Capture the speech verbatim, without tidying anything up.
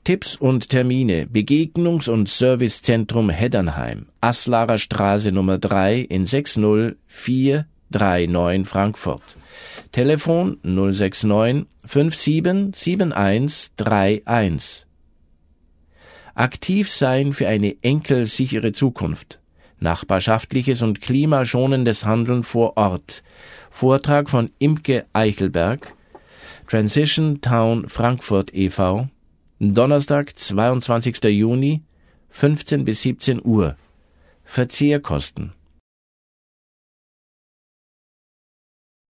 Tipps und Termine: Begegnungs- und Servicezentrum Heddernheim, Aslarer Straße Nummer drei in sechs null vier drei neun Frankfurt. Telefon null sechs neun fünf sieben sieben eins drei eins. Aktiv sein für eine enkelsichere Zukunft. Nachbarschaftliches und klimaschonendes Handeln vor Ort. Vortrag von Imke Eichelberg, Transition Town Frankfurt e V, Donnerstag, zweiundzwanzigster Juni, fünfzehn bis siebzehn Uhr. Verzehrkosten